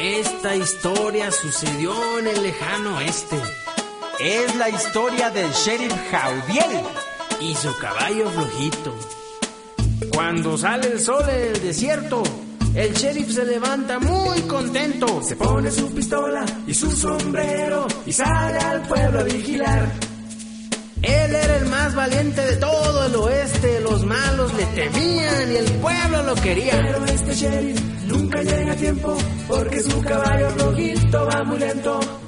Esta historia sucedió en el lejano oeste. Es la historia del sheriff Jaudiel y su caballo flojito. Cuando sale el sol en el desierto, el sheriff se levanta muy contento. Se pone su pistola y su sombrero y sale al pueblo a vigilar. Él era el más valiente de todo el oeste. Los malos le temían y el pueblo lo quería. Pero este sheriff nunca llega a tiempo porque su caballo flojito va muy lento.